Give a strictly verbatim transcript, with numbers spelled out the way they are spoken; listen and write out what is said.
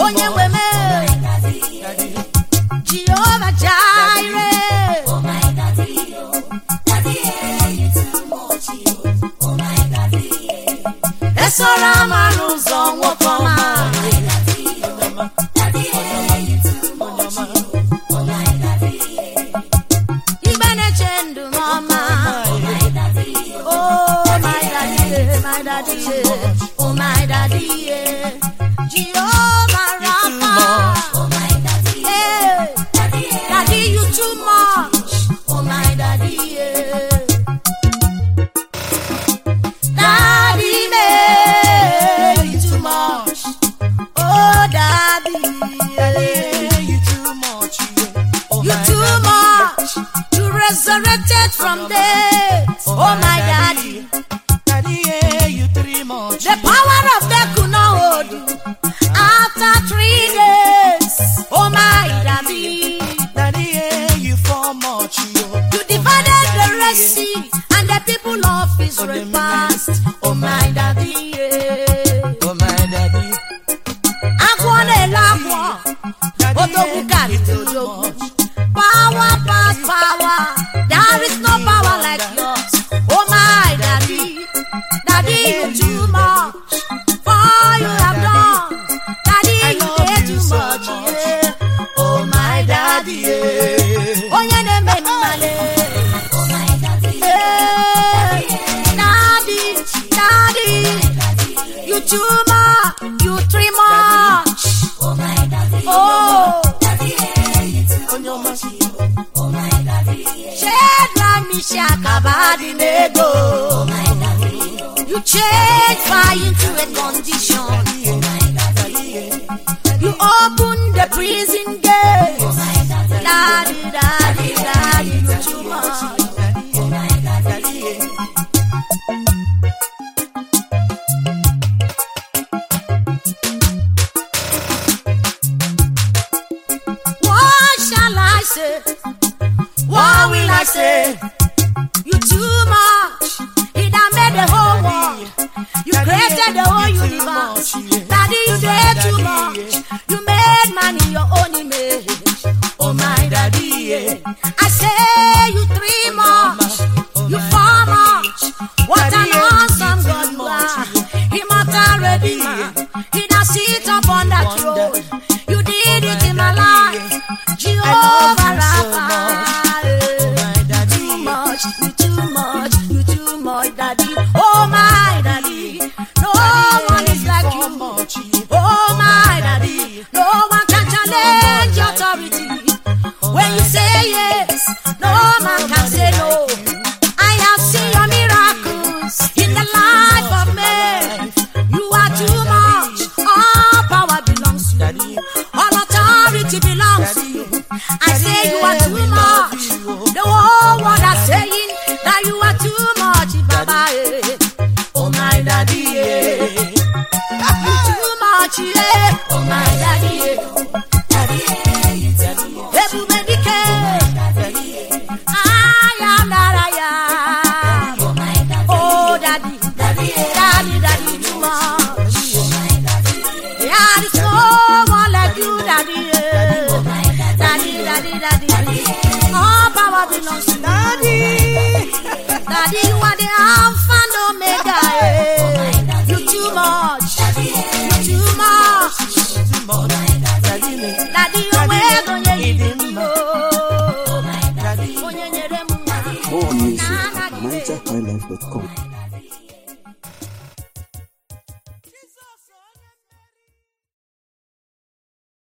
Onye weme. Jehovah Jireh. Oh my daddy, oh. Daddy, yeah, you too much, oh. Oh my daddy, yeah. Esora maruzo nwokoma. Oh my daddy, oh. Daddy, yeah, you too much, oh. Oh my daddy, yeah. Ibene chendu mama. Oh my daddy, oh. Oh my daddy, my daddy, oh my daddy, yeah. Jehovah Rapha. Oh my daddy, Yeah. daddy, yeah. Daddy, you too much. Oh my daddy, yeah. Daddy, man, you too much. Oh daddy, yeah. You too much. Oh You my too daddy. much. You resurrected from death. Oh my daddy. Daddy, yeah, you too much. The power of death could not hold you. After three days, oh my daddy, Daddy, yeah, you for much. you divided the Red Sea and the people of Israel passed. Oh my daddy, yeah. Oh my daddy. Akwane lakwa, Daddy, otoku yeah, kari you too tojoku. much. Power past power, there is no power like yours. Oh my daddy, daddy you too much. For you have done, daddy I you love did you too so much. much. Yeah. Oh my daddy, Yeah. oh yeah, they make me male. Oh my daddy, Hey, daddy, daddy, you too much, you three much. oh my daddy, Oh, daddy, yeah, you too your much, oh my daddy, yeah. Shadrach, Meshach, Abednego. Oh my daddy, You change fire into a condition. oh my daddy, yeah. You open the prison gate. Oh my daddy, Daddy, daddy, daddy, you too much. oh my daddy, yeah. What shall I say? What will I say? You too much. He done made the whole world. You created the whole universe. Daddy, you did too much. You made man in your own image. Oh my daddy, yeah. I say you three much. You four much. What an awesome God you are. Immortal Redeemer. He done sit up on that throne. You did it in my life. Jehovah Rapha. Too much, you too much, you too much, daddy. Oh my daddy, no one is like you. Oh my daddy, no one can challenge your authority. When you say yes, no man can say no. I have seen your miracles in the life of men. You are too much. All power belongs to you. All authority belongs to you. I say you are too much. The whole world are saying that you are too much, Baba. eh. Oh my daddy, yeah. You too much, yeah. Oh my daddy, yeah. Daddy, yeah, you too much, Ebu medike. daddy, yeah. I am that I am. Oh my daddy, Oh daddy, daddy, yeah. daddy, daddy, too much. Oh my daddy, yeah. There is no one like you, daddy. yeah. Oh my daddy, Daddy, daddy, daddy. All power belongs to you. Daddy. Daddy, you are the Alpha and Omega. eh. You too much. You too much. Too much. Daddy, me. Daddy, you are going to Daddy, need oh my daddy. Daddy. me. More music at niger high life dot com.